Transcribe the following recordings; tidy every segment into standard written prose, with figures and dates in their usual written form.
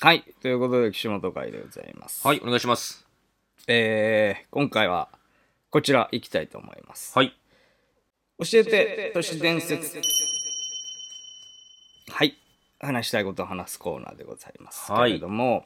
はい。ということで、岸本会でございます。 はい、お願いします。 今回は、こちら行きたいと思います。 はい。 教えて、都市伝説。はい。話したいことを話すコーナーでございますけれども、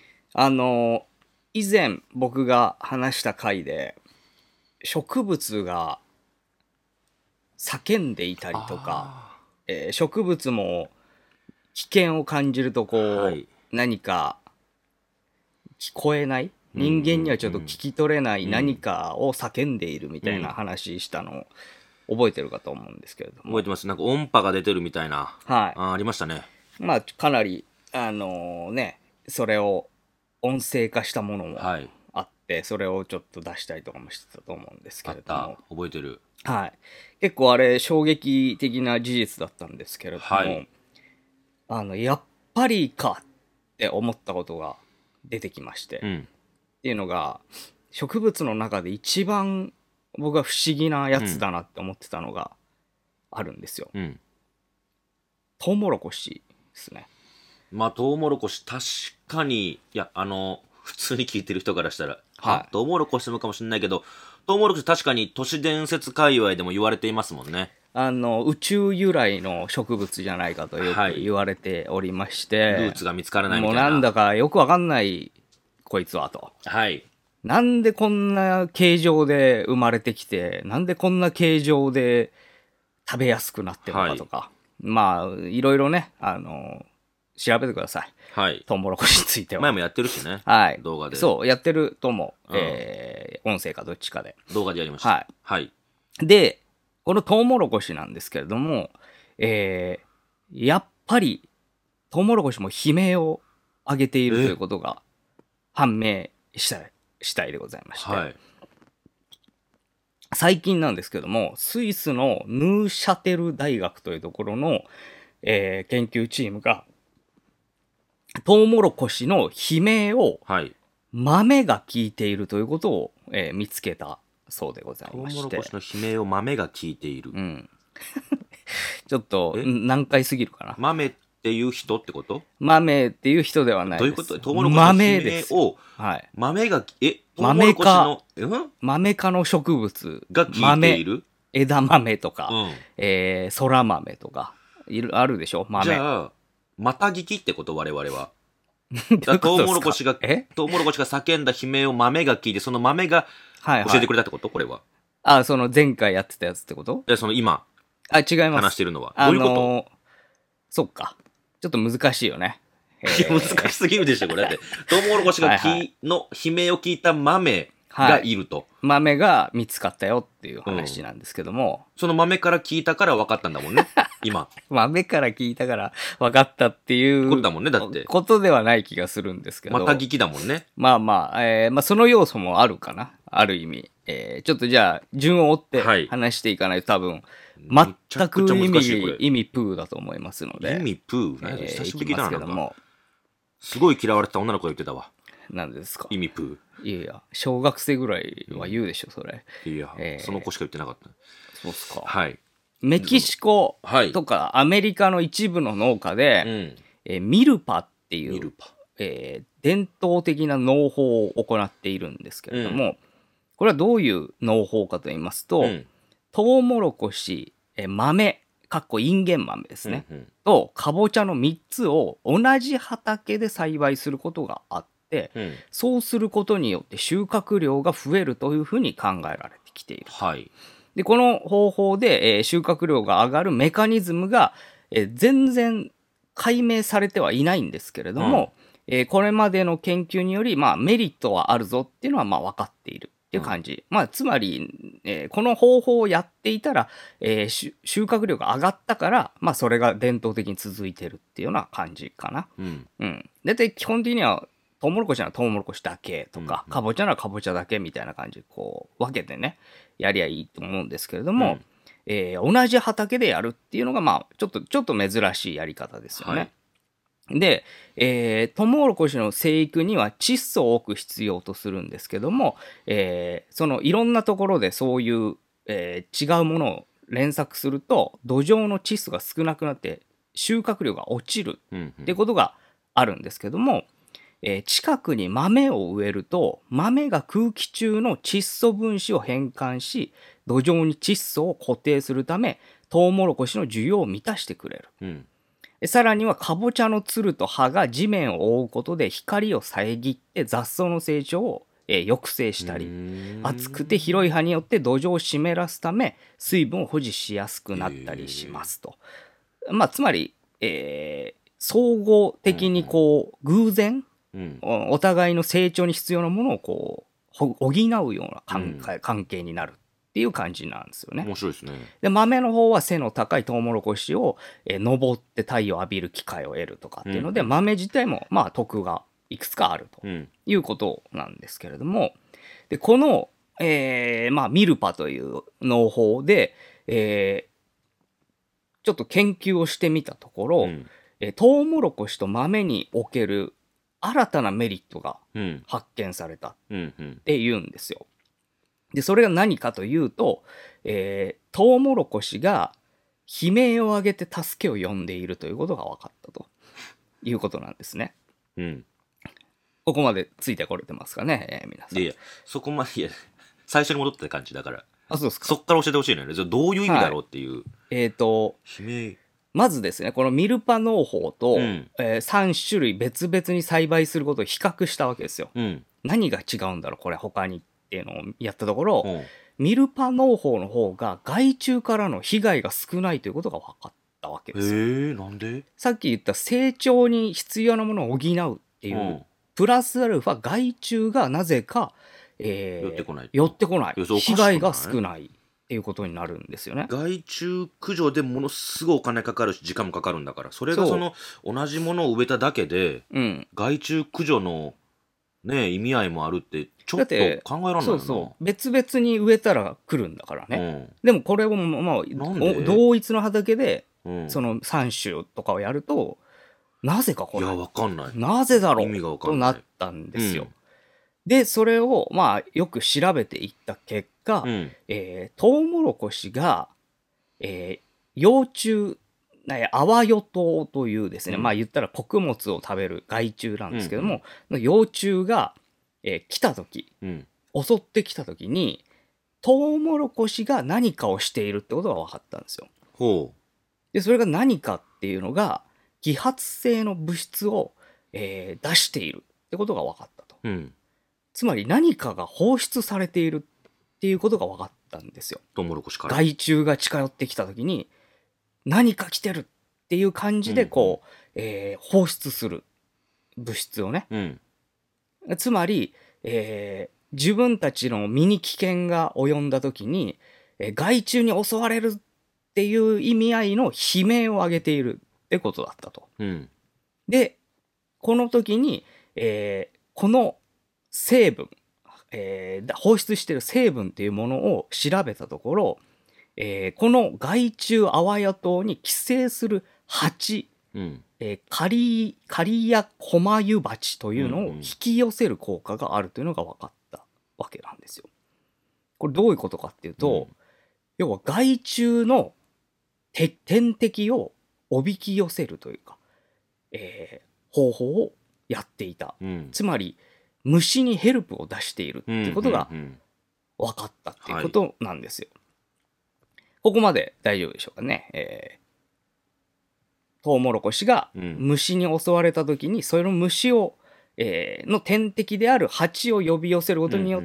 以前僕が話した回で、植物が叫んでいたりとか、植物も危険を感じると何か聞こえない人間にはちょっと聞き取れない何かを叫んでいるみたいな話したのを覚えてるかと思うんですけれども。 覚えてます。なんか音波が出てるみたいな。 はい。 ありましたね。 まあ、かなり、それを音声化したものもあって、それをちょっと出したりとかもしてたと思うんですけれども。 覚えてる。 はい。結構あれ、衝撃的な事実だったんですけれども、やっぱりかって思ったことが出てきまして。っていうのが、植物の中で一番僕が不思議なやつだなって思ってたのがあるんですよ。トウモロコシですね。 まあ、トウモロコシ確かに、いや、普通に聞いてる人からしたら、トウモロコシなのかもしれないけど、トウモロコシ確かに都市伝説界隈でも言われていますもんね。 宇宙由来の植物じゃないかとよく言われておりまして、 ルーツが見つからないみたいな。 もうなんだかよくわかんないこいつはと。 はい。 なんでこんな形状で生まれてきて、なんでこんな形状で食べやすくなってるのかとか、まあ、いろいろね、調べてください。 はい。 トウモロコシについては。 前もやってるしね。 はい。 動画で。 そう、やってると思う。音声かどっちかで。 動画でやりました。 はい。 はい。 で、このトウモロコシなんですけれども、やっぱり、トウモロコシも悲鳴を上げているということが判明したいでございまして。はい。最近なんですけども、スイスのヌーシャテル大学というところの、研究チームが、トウモロコシの悲鳴を、豆が聞いているということを、見つけたそうでございまして。 トウモロコシの悲鳴を豆が聞いている。 ちょっと難解すぎるかな。 豆っていう人ってこと？ 豆っていう人ではないです。 どういうこと？トウモロコシの悲鳴を豆が、トウモロコシの豆科の植物が聞いている？ 枝豆とか、空豆とかあるでしょ、豆。 じゃあまた聞きってこと？我々はトウモロコシが叫んだ悲鳴を豆が聞いて、その豆が教えてくれたってこと？これは。 その前回やってたやつってこと？ その今違います。 話してるのはどういうこと？ そっか、ちょっと難しいよね。 難しすぎるでしょこれ。だってトウモロコシがの悲鳴を聞いた豆がいると、 豆が見つかったよっていう話なんですけども、 その豆から聞いたから分かったんだもんね今。 豆から聞いたから分かったっていうことだもんね。だってことではない気がするんですけど、 また聞きだもんね。 まあその要素もあるかな、ある意味。ちょっとじゃあ順を追って話していかないと多分全く意味プーだと思いますので。 意味プー、久しぶりだな。すごい嫌われてた女の子が言ってたわ。 何ですか？ 意味プー。いや、小学生ぐらいは言うでしょ、それ。 いや、その子しか言ってなかった。 そうっすか。 はい。 メキシコとかアメリカの一部の農家で、ミルパっていう、伝統的な農法を行っているんですけれども、これはどういう農法かと言いますと、トウモロコシ、豆、インゲン豆ですね、とかぼちゃの3つを同じ畑で栽培することがあって、そうすることによって収穫量が増えるというふうに考えられてきている。でこの方法で、収穫量が上がるメカニズムが、全然解明されてはいないんですけれども、これまでの研究により、メリットはあるぞっていうのは分かっているっていう感じ。つまり、この方法をやっていたら、収穫量が上がったから、それが伝統的に続いてるっていうような感じかな。だいたい基本的にはトウモロコシならトウモロコシだけとか、かぼちゃならかぼちゃだけみたいな感じでこう分けてねやりゃいいと思うんですけれども、同じ畑でやるっていうのがちょっと珍しいやり方ですよね。で、トウモロコシの生育には窒素を多く必要とするんですけども、そのいろんなところでそういう、違うものを連作すると土壌の窒素が少なくなって収穫量が落ちるってことがあるんですけども、近くに豆を植えると豆が空気中の窒素分子を変換し土壌に窒素を固定するためトウモロコシの需要を満たしてくれる。さらにはかぼちゃのつると葉が地面を覆うことで光を遮って雑草の成長を抑制したり、厚くて広い葉によって土壌を湿らすため水分を保持しやすくなったりしますと。つまり、総合的に偶然、お互いの成長に必要なものを補うような関係になるっていう感じなんですよね。 面白いですね。 で豆の方は背の高いトウモロコシを、登って太陽を浴びる機会を得るとかっていうので、豆自体も得がいくつかあるということなんですけれども、でこの、ミルパという農法で、ちょっと研究をしてみたところ、トウモロコシと豆における新たなメリットが発見されたっていうんですよ。でそれが何かというと、トウモロコシが悲鳴を上げて助けを呼んでいるということが分かったということなんですね。ここまでついてこれてますかね、皆さん。 いやそこまで最初に戻った感じだから。 そうですか。 そっから教えてほしいのよね。どういう意味だろうっていう。悲鳴。 まずですね、このミルパ農法と、3種類別々に栽培することを比較したわけですよ。何が違うんだろうこれ他にっていうのをやったところ、ミルパ農法の方が害虫からの被害が少ないということが分かったわけですよ。 なんで？ さっき言った成長に必要なものを補うっていう、プラスアルファ害虫がなぜか、寄ってこない被害が少ないっていうことになるんですよね。 害虫駆除でものすごいお金かかるし時間もかかるんだから、それが同じものを植えただけで、害虫駆除のね意味合いもあるってちょっと考えられないよな。 別々に植えたら来るんだからね。でもこれを同一の畑で、その3種とかをやるとなぜかこれわかんない。 なぜだろうとなったんですよ。でそれをよく調べていった結果、トウモロコシが、幼虫アワヨトウというですね、言ったら穀物を食べる害虫なんですけども、幼虫が、来た時、襲ってきた時にトウモロコシが何かをしているってことが分かったんですよ。でそれが何かっていうのが揮発性の物質を、出しているってことが分かったと。つまり何かが放出されているっていうことが分かったんですよ。 トウモロコシから。 害虫が近寄ってきた時に何か来てるっていう感じで放出する物質をね。つまり、自分たちの身に危険が及んだ時に、害虫に襲われるっていう意味合いの悲鳴を上げているってことだったと。でこの時に、この成分、放出している成分っていうものを調べたところ、この害虫アワヤトウに寄生する蜂、カリヤコマユバチというのを引き寄せる効果があるというのが分かったわけなんですよ。これどういうことかっていうと、要は害虫の天敵をおびき寄せるというか、方法をやっていた。つまり虫にヘルプを出しているっていうことが分かったっていうことなんですよ。ここまで大丈夫でしょうかね。トウモロコシが虫に襲われた時にその虫を、の天敵である蜂を呼び寄せることによって、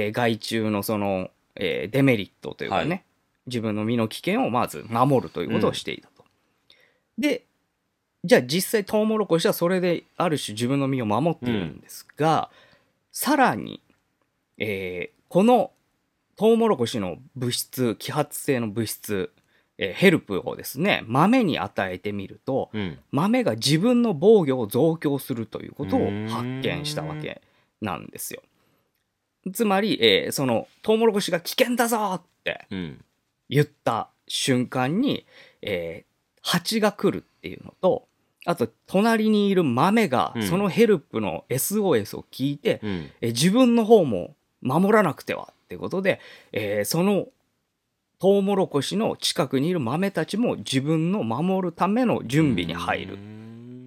害虫のその、デメリットというかね、自分の身の危険をまず守るということをしていたと。でじゃあ実際トウモロコシはそれである種自分の身を守っているんですが、さらに、このトウモロコシの物質、揮発性の物質、ヘルプをですね豆に与えてみると、豆が自分の防御を増強するということを発見したわけなんですよ。つまり、そのトウモロコシが危険だぞって言った瞬間に、蜂が来るっていうのと、あと隣にいる豆がそのヘルプの SOS を聞いて、自分の方も守らなくてはっていうことで、そのトウモロコシの近くにいる豆たちも自分の守るための準備に入るっ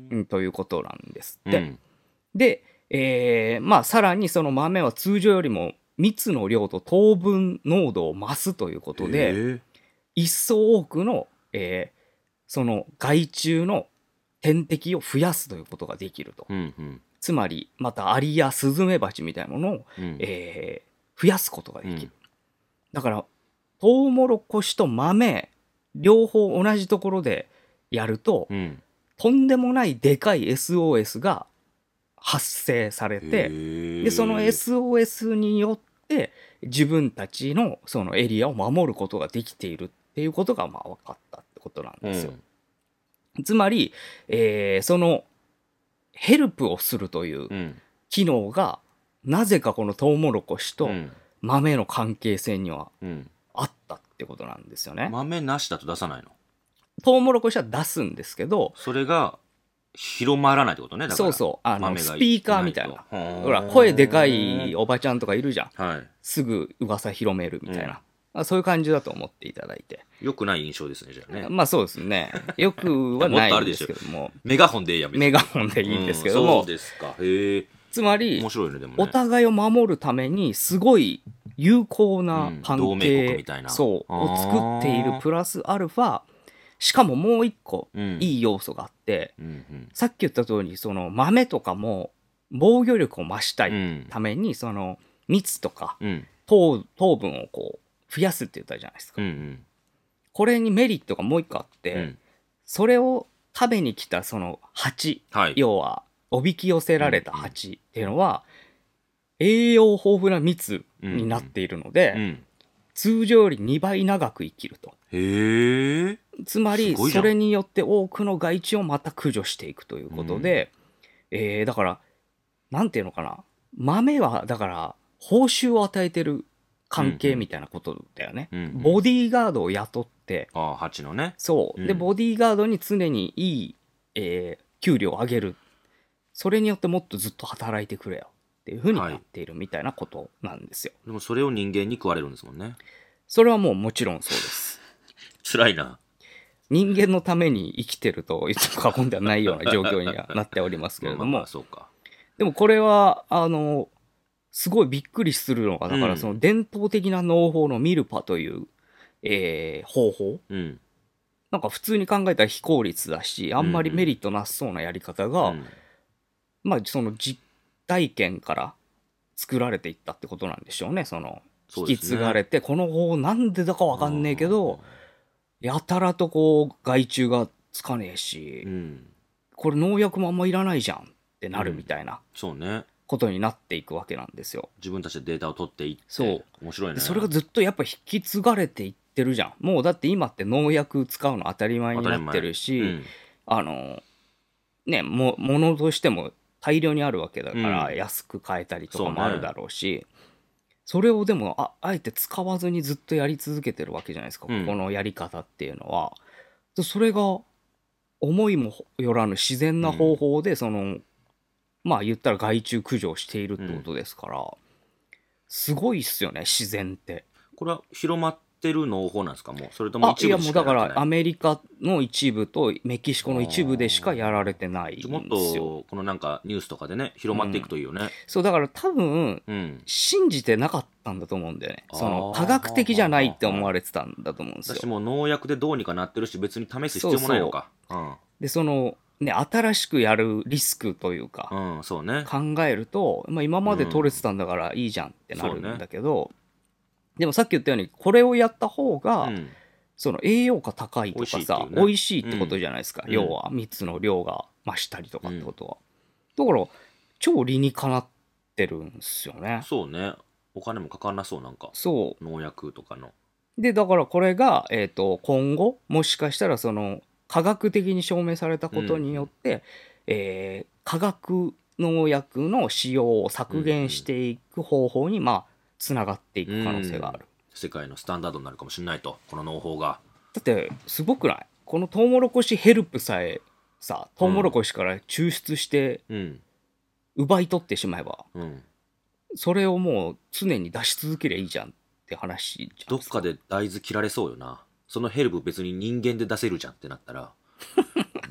ということなんですって。で、まあさらにその豆は通常よりも蜜の量と糖分濃度を増すということで、一層多くの、その害虫の天敵を増やすということができると。つまりまたアリやスズメバチみたいなものを、増やすことができる。だからトウモロコシと豆両方同じところでやると、とんでもないでかい SOS が発生されて、でその SOS によって自分たちのそのエリアを守ることができているっていうことがまあ分かったってことなんですよ。つまり、そのヘルプをするという機能がなぜかこのトウモロコシと豆の関係性にはあったってことなんですよね。 豆なしだと出さないの？ トウモロコシは出すんですけど、 それが広まらないってことね。だからそう、スピーカーみたいな、ほら声でかいおばちゃんとかいるじゃん、すぐ噂広めるみたいな、そういう感じだと思っていただいて。 よくない印象ですね、じゃあね。 まあそうですね、よくはないんですけどもメガホンでいいや、 メガホンでいいんですけども、 そうですか。へえ。 つまり面白いね、でもね、 お互いを守るためにすごい有効な関同盟係、 国みたいなを作っているプラスアルファ、しかももう一個いい要素があって、さっき言った通りその豆とかも防御力を増したいために、その蜜とか糖分をこう増やすって言ったじゃないですか。これにメリットがもう一個あって、それを食べに来たその蜂、要はおびき寄せられた蜂っていうのは栄養豊富な蜜になっているので、通常より2倍長く生きると。 へえ。 つまりそれによって多くの害虫をまた駆除していくということで、だからなんていうのかな、豆はだから報酬を与えてる関係みたいなことだよね。ボディーガードを雇って、 蜂のね。 そうでボディーガードに常にいい、給料を上げる。それによってもっとずっと働いてくれよっていう風になっているみたいなことなんですよ。 でもそれを人間に食われるんですもんね。 それはもうもちろんそうです。 辛いな。 人間のために生きてると言っても過言ではないような状況にはなっておりますけれども、 そうか。 でもこれはすごいびっくりするのが、だからその伝統的な農法のミルパという、方法、なんか普通に考えたら非効率だし、あんまりメリットなさそうなやり方が、まあその実体験から作られていったってことなんでしょうね。その引き継がれて、この方法なんでだかわかんねえけど、やたらとこう害虫がつかねえし、これ農薬もあんまいらないじゃんってなるみたいな、 そうね、 ことになっていくわけなんですよ。 自分たちでデータを取っていって。 そう面白いね。 それがずっとやっぱ引き継がれていってるじゃん。もうだって今って農薬使うの当たり前になってるし、ね、ものとしても大量にあるわけだから、安く買えたりとかもあるだろうし、それをでもあえて使わずにずっとやり続けてるわけじゃないですか、このやり方っていうのは。それが思いもよらぬ自然な方法で、そのまあ言ったら害虫駆除をしているってことですから、すごいっすよね、自然って。 これは広まってる農法なんですか、もう。それとも一部でしかやられてない？ いやもうだからアメリカの一部とメキシコの一部でしかやられてないんですよ。 もっとこのなんかニュースとかでね広まっていくといいよね。 そうだから多分、信じてなかったんだと思うんだよね。その科学的じゃないって思われてたんだと思うんですよ。 私も農薬でどうにかなってるし、別に試す必要もないのか。 でそのね、新しくやるリスクというか、 そうね、 考えると、まあ、今まで取れてたんだからいいじゃんってなるんだけど、でもさっき言ったようにこれをやった方が、その栄養価高いとかさ、美味しいってことじゃないですか、要は蜜の量が増したりとかってことは、だから超理にかなってるんですよね。 そうね、お金もかかんなそう、なんかそう農薬とかの。 でだからこれが、今後もしかしたらその科学的に証明されたことによって、化学農薬の使用を削減していく方法にまあつながっていく可能性がある、 世界のスタンダードになるかもしれないと、この農法が。 だってすごくない？このトウモロコシヘルプさえさ、トウモロコシから抽出して奪い取ってしまえば、それをもう常に出し続けりゃいいじゃんって話じゃん。 どっかで大豆切られそうよな。そのヘルプ別に人間で出せるじゃんってなったら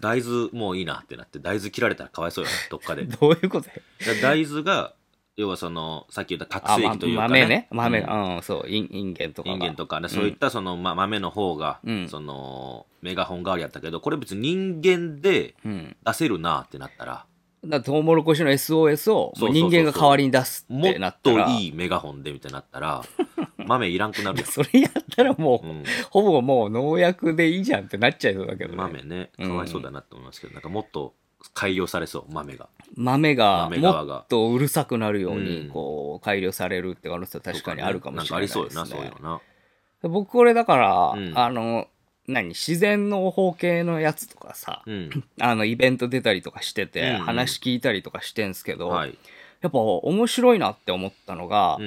大豆もういいなってなって大豆切られたらかわいそうよねどっかでどういうことや。 大豆が要はそのさっき言った覚醒器というかね、 豆ね豆、うん、そうインゲンとかインゲンとかね、そういったその、豆の方が、そのメガホン代わりやったけどこれ別に人間で出せるなってなったら、 トウモロコシの SOS を人間が代わりに出すってなったら、 もっといいメガホンでみたいになったら豆いらんくなるやんそれやったらもう、ほぼもう農薬でいいじゃんってなっちゃいそうだけどね。 豆ねかわいそうだなと思いますけど、なんかもっと改良されそう豆がもっとうるさくなるようにこう改良されるって可能性は確かにあるかもしれないですね。 なんかありそうよなそういうのな。僕これだから、自然農法系のやつとかさ、イベント出たりとかしてて、話聞いたりとかしてんすけど、やっぱ面白いなって思ったのが、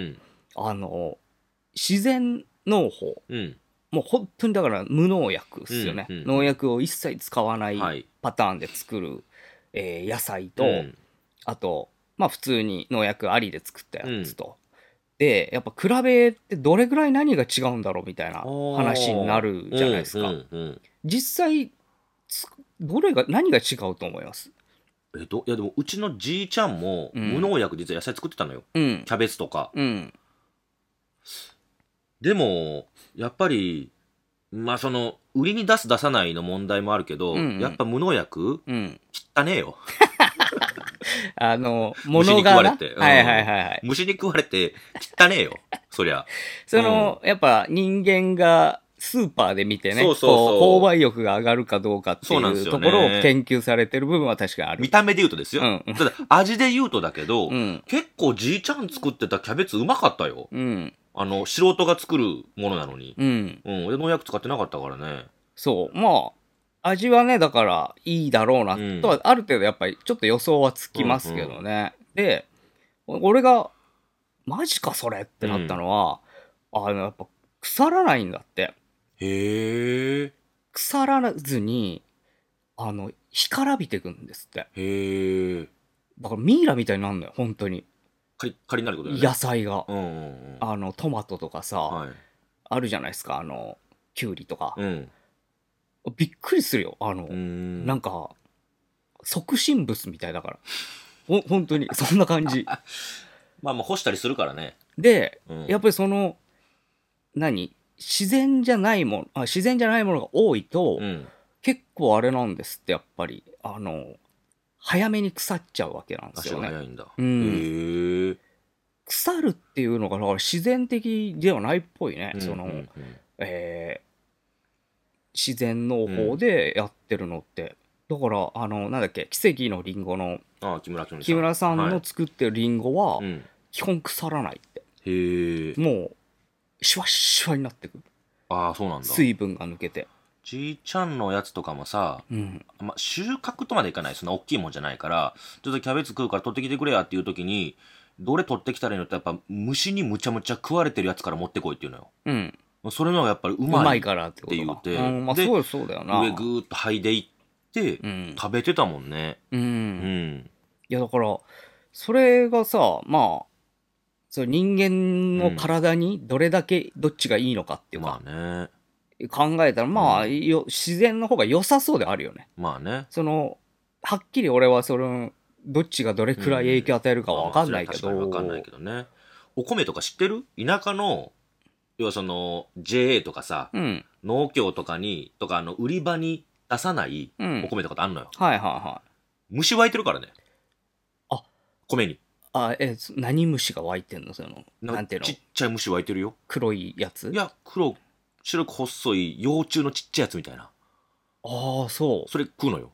自然農法、もう本当にだから無農薬ですよね、農薬を一切使わないパターンで作る、野菜と、あと普通に農薬ありで作ったやつと、でやっぱ比べてどれぐらい何が違うんだろうみたいな話になるじゃないですか。実際何が違うと思います？ いやでもうちのじいちゃんも無農薬実は野菜作ってたのよ、キャベツとか、でもやっぱりその売りに出す出さないの問題もあるけど、やっぱ無農薬、汚ねえよ虫に食われて、 虫に食われて汚ねえよそりゃ。 やっぱ人間がスーパーで見てね、購買欲が上がるかどうかっていうところを研究されてる部分は確かにある。 見た目で言うとですよ、ただ味で言うとだけど、結構じいちゃん作ってたキャベツうまかったよ、素人が作るものなのに、農薬使ってなかったからね。 そう味はねだからいいだろうなとはある程度やっぱりちょっと予想はつきますけどね、で俺がマジかそれってなったのは、やっぱ腐らないんだって。 へえ。 腐らずに干からびていくんですって。 へえ。 だからミイラみたいになるのよ本当に。 カリになることだよね。 野菜が、トマトとかさ、あるじゃないですかキュウリとか、びっくりするよなんか促進物みたいだから本当にそんな感じ干したりするからね。 で、やっぱり自然じゃないものが多いと、結構あれなんですってやっぱり早めに腐っちゃうわけなんですよね。 早いんだ。 へえ。腐るっていうのがだから自然的ではないっぽいね、自然農法でやってるのって、だからなんだっけ奇跡のリンゴの木村さんの作ってるリンゴは、基本腐らないって。 へえ。 もうシュワッシュワになってくる。 そうなんだ。 水分が抜けて。 じいちゃんのやつとかもさ、収穫とまでいかない、そんな大きいもんじゃないから、ちょっとキャベツ食うから取ってきてくれやっていう時に、どれ取ってきたらいいのってやっぱ虫にむちゃむちゃ食われてるやつから持ってこいっていうのよ。それのがやっぱりうまいからって言って、 でそうだよな。 上ぐーっと剥いでいって食べてたもんね。 いやだからそれがさそ人間の体にどれだけどっちがいいのかっていうか、考えたら自然の方が良さそうであるよね。はっきり俺はどっちがどれくらい影響与えるかは分かんないけど。 分かんないけどね。お米とか知ってる？田舎の要はJA とかさ、農協とか売り場に出さないお米とかってあんのよ。虫湧いてるからね。米に。 何虫が湧いてんの？なんていうの？ ちっちゃい虫湧いてるよ。 黒いやつ？ いや白く細い幼虫のちっちゃいやつみたいな。 そう。 それ食うのよ。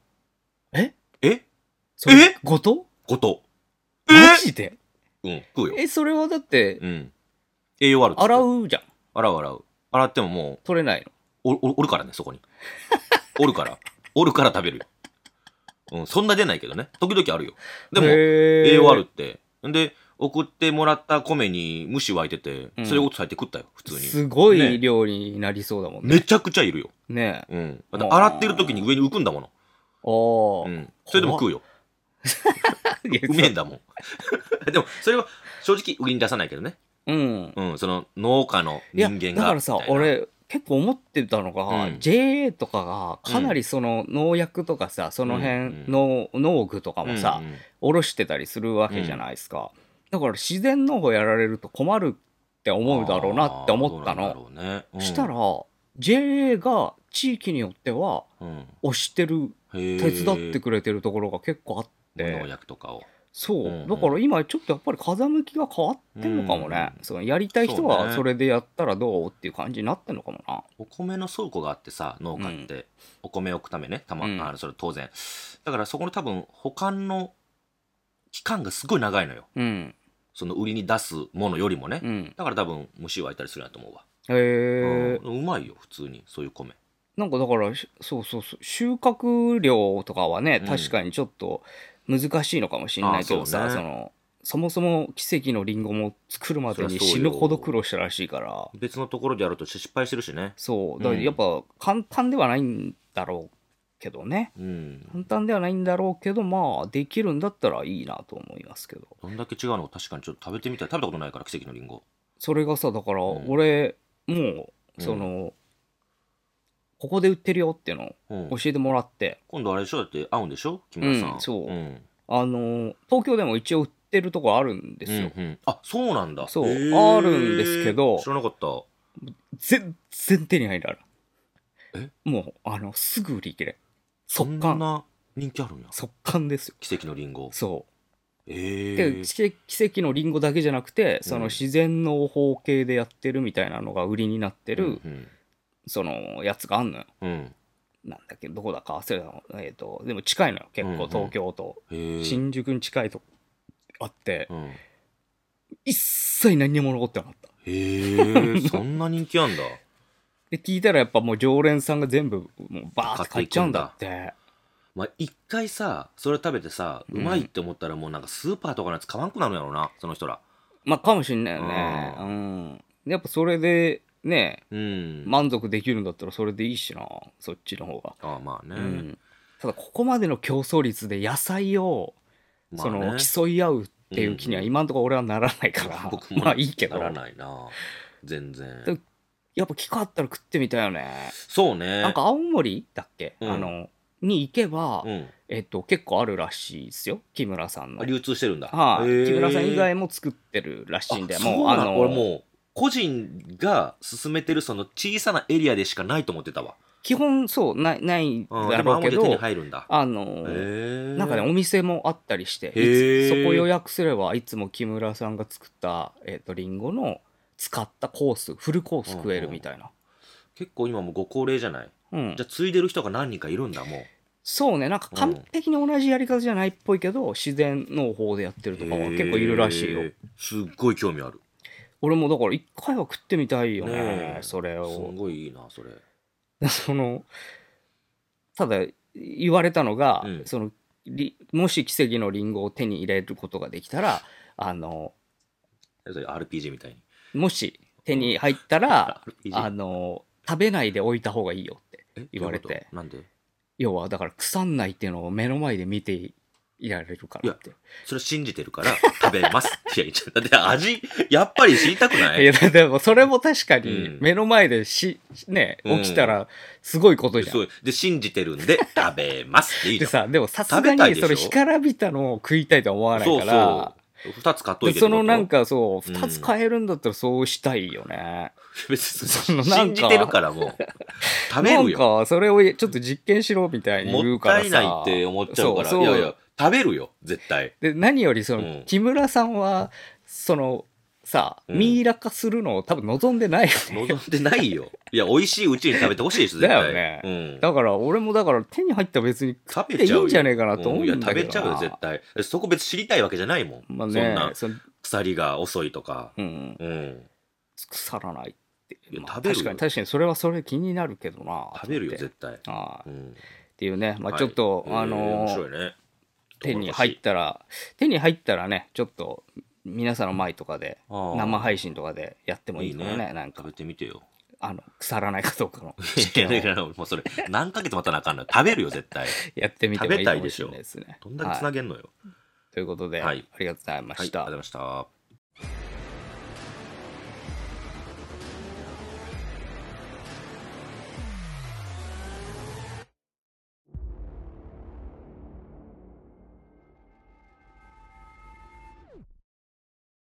それごとマジで？ 食うよ。 それはだって栄養あるっつって。 洗うじゃん。 洗ってももう取れないの。おるからねそこに。おるから食べるよ。そんな出ないけどね。時々あるよ。でも栄養あるって。で送ってもらった米に虫湧いてて、それを炊いて食ったよ普通に。 すごい料理になりそうだもんね。 めちゃくちゃいるよ。 ねえ。洗ってる時に上に浮くんだもの。それでも食うよ。うめえんだもん。でもそれは正直売りに出さないけどね。その農家の人間が。 だからさ俺結構思ってたのが、JA とかがかなりその農薬とかさ、その辺の農具とかもさ、おろしてたりするわけじゃないですか。だから自然農法やられると困るって思うだろうなって思ったの。したら JA が地域によっては推してる、手伝ってくれてるところが結構あって、 農薬とかを。 そう、だから今ちょっとやっぱり風向きが変わってんのかもね。そのやりたい人はそれでやったらどうっていう感じになってんのかもな。 お米の倉庫があってさ、農家って、お米を置くためね、それ当然。だからそこの多分保管の期間がすごい長いのよ。その売りに出すものよりもね。だから多分虫湧いたりするなと思うわ。うまいよ普通にそういう米。 なんかだからそう収穫量とかはね、確かにちょっと難しいのかもしれないけどさ、そもそも奇跡のリンゴも作るまでに死ぬほど苦労したらしいから。 別のところでやると失敗してるしね。 そうだからやっぱ簡単ではないんだろうけどね、簡単ではないんだろうけど、まあできるんだったらいいなと思いますけど。 どんだけ違うのか確かにちょっと食べてみたい。食べたことないから奇跡のリンゴ。 それがさ、だから俺もうその、ここで売ってるよっていうのを教えてもらって、 今度あれでしょ、だって会うんでしょ木村さん。 そう、東京でも一応売ってるとこあるんですよ。 あ、そうなんだ。 そう、あるんですけど知らなかった。 全然手に入らない。もうすぐ売り切れ。 そんな人気あるんや。 速乾ですよ。 奇跡のリンゴ。 そう。で奇跡のリンゴだけじゃなくて、その自然農法系でやってるみたいなのが売りになってる、そのやつがあんのよ。なんだっけどこだか忘れたの。でも近いのよ結構、東京と新宿に近いとこあって、一切何にも残ってなかった。 そんな人気あんだ。 で聞いたらやっぱもう常連さんが全部もうバーって買っちゃうんだって。 まあ一回さそれ食べてさうまいって思ったらもうなんかスーパーとかのやつ買わんくなるんやろうな、その人ら。 まあかもしんないよね。やっぱそれでね、満足できるんだったらそれでいいしな、そっちの方が。 まあね、 ただここまでの競争率で野菜をその競い合うっていう気には今のところ俺はならないから、僕もまあいいけど。 ならないな全然。 やっぱ機会あったら食ってみたいよね。 そうね。 なんか青森だっけ、に行けば、結構あるらしいですよ、木村さんの。 流通してるんだ。 木村さん以外も作ってるらしいんで、もう俺もう個人が進めてるその小さなエリアでしかないと思ってたわ。 基本そうないだろうけど、 手に入るんだ。 なんかねお店もあったりして、そこ予約すればいつも木村さんが作ったリンゴの使ったコースフルコース食えるみたいな。 結構今もご高齢じゃない。じゃあ継いでる人が何人かいるんだもう。 そうね、なんか完璧に同じやり方じゃないっぽいけど、自然農法でやってるとかは結構いるらしいよ。 すっごい興味ある。 俺もだから一回は食ってみたいよね、それを。 すごいいいなそれ。 ただ言われたのが、もし奇跡のリンゴを手に入れることができたら RPG みたいにもし手に入ったら食べないで置いた方がいいよって言われて。 なんで？ 要はだから腐んないっていうのを目の前で見ていられるからって。 いやそれ信じてるから食べます。いやだって味やっぱり知りたくない？ いやでもそれも確かに目の前でね起きたらすごいことじゃん。 そうで信じてるんで食べますっていいじゃん。 でさでもさすがにそれ干からびたのを食いたいとは思わないから。 2つ買っといて。 そのなんかそう2つ買えるんだったらそうしたいよね。 別に信じてるからもう食べるよ。 なんかそれをちょっと実験しろみたいに言うからさ。 もったいないって思っちゃうから。いやいや食べるよ絶対。 で何よりその木村さんはそのさミイラ化するのを多分望んでないよね。 望んでないよ。いや美味しいうちに食べてほしいです絶対。 だよね。だから俺もだから手に入ったら別に食べていいんじゃねえかなと思うんだけどな。 食べちゃうよ絶対。そこ別に知りたいわけじゃないもん。 まあね、 そんな腐りが遅いとか。 腐らないって。 食べるよ。 確かにそれはそれ気になるけどな。 食べるよ絶対。 っていうね、まあちょっと面白いね。 手に入ったらねちょっと皆さんの前とかで生配信とかでやってもいいからね。なんか食べてみてよ。 腐らないかどうかのもうそれ何ヶ月待たなあかんのよ。食べるよ絶対。 やってみてもいいかもしれないですね。 どんだけつなげんのよ。 ということで、ありがとうございました。 ありがとうございました。